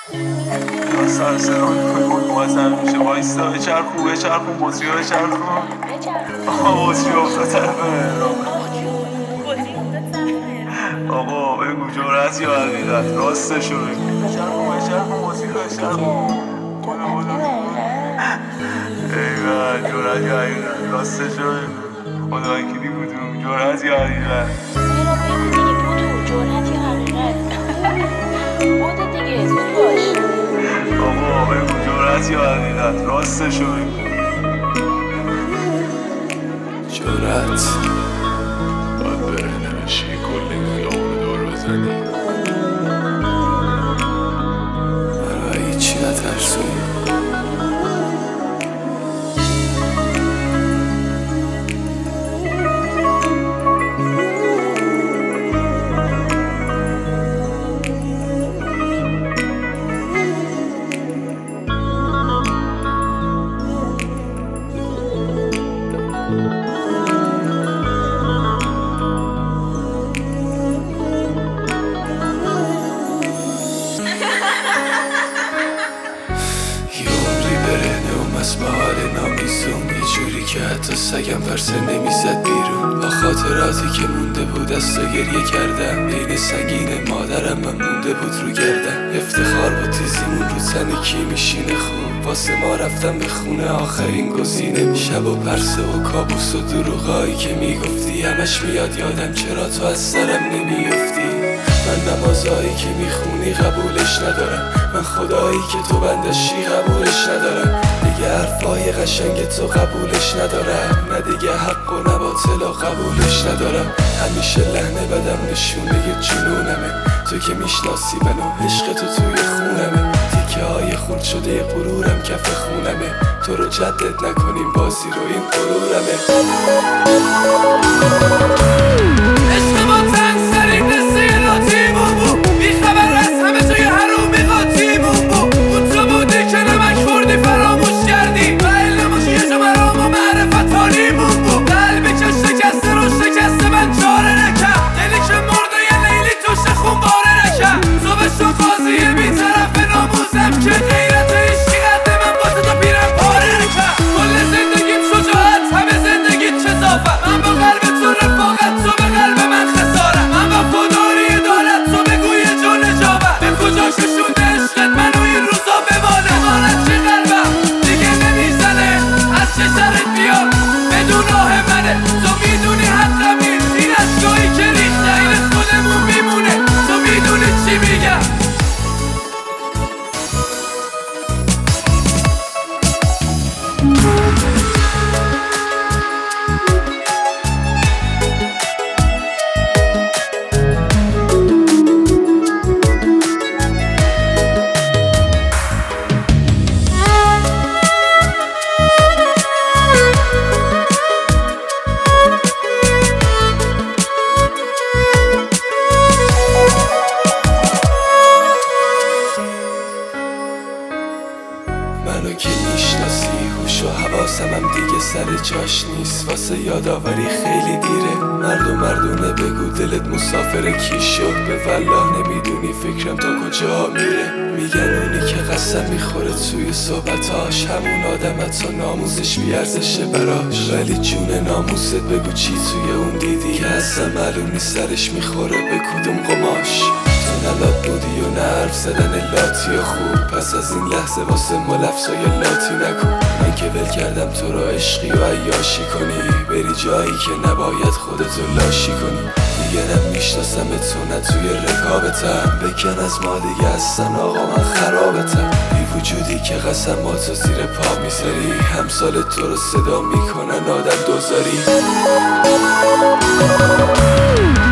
یا سر صدا میکنی بود بازم میشه وایستا بچرخون بطری ها بچرخون آقا بطری افتاد طرف آقا بگو جرأت یا حقیقت راستشو بگو بچرخون بطری ها بچرخون ایوه جرأت یا حقیقت راستشو بگو خدا وکیلی بودم جرأت یا حقیقت آقا بگو جرأت یا حقیقت راستشو بگو جرأت باید بره نمیشی کل این خیابون دور بزنی برای هیچی نترسونی به حال نامیزون یه جوری که حتی سگم ورسه نمیزد بیرون با خاطراتی که مونده بود از تو گریه کردم بین سنگین مادرم من مونده بود رو گردم افتخار بود تیزیمون رو تن کی میشینه خوب واسه ما رفتم به خونه آخرین گزینه شب و پرسه و کابوس و دروغایی که میگفتی همش میاد یادم چرا تو از سرم نمیافتی من نمازایی که میخونی قبولش ندارم من خدایی که تو بندشی قبولش ندارم دیگه حرفای قشنگ تو قبولش ندارم نه دیگه حق و نباطل و قبولش ندارم همیشه لحنه بدم نشونه جنونمه تو که میشناسی منو عشق تو توی خونمه تیکه های خورد شده غرورم کف خونمه تو رو جدد نکنیم بازی رو این غرورمه عشق ما تن سریم نسته لاتیمون بود بیخبر از همه توی حرومی قاطیمون بود اون تو بودی که نمک خوردی فراموش کردی و علمش یه جا مرام و معرفت حالیمون بود قلبی که شکسته رو شکسته من چاره نکم دلی که مرده یه لیلی توش خون باره نکم تو به شو قاضی بیطرف ناموزم که غیرت عشقی قد من باسه تو پیرم پاره نکم کل زندگیم شجاعت همه زندگیت کثافت من با قلب تو رفاقت تو به قلب من خسارت من با خداری دارت تو بگو یه جا نجابت به کجا ششونده عشقت منو این روزا بمانه مانت چه قلبم دیگه نمیزنه از چه سرت بیاد بدون راه منه تو میدونی حقم این اشکایی که ریخته این خودمون میمونه تو میدونی چی میگم منو که میشناسی هوش و حواسم هم دیگه سر جاش نیست واسه یادآوری خیلی دیره مردونه بگو دلت مسافر کی شد به والله نمیدونی فکرم تا کجا میره میگن اونی که قسم میخوره توی صحبتاش همون آدم حتی ناموزش بیارزشه براش ولی جون ناموست بگو چی توی اون دیدی که اصلا معلوم نیست سرش میخوره به کدوم قماش تو نلات بودی و نه حرف زدن لاتی خوب پس از این لحظه واسه ما لفظای لاتی نکن من که ول کردم تو را عشقی و عیاشی کنی بری جایی که نباید خودتو لاشی کنی دیگه نمیشناسم تو نه توی رکابتم بکن از ما دیگه اصلا آقا من خرابتم بی وجودی که قسماتو زیر پا میذاری همسال تو رو صدا میکنن آدم دوزاری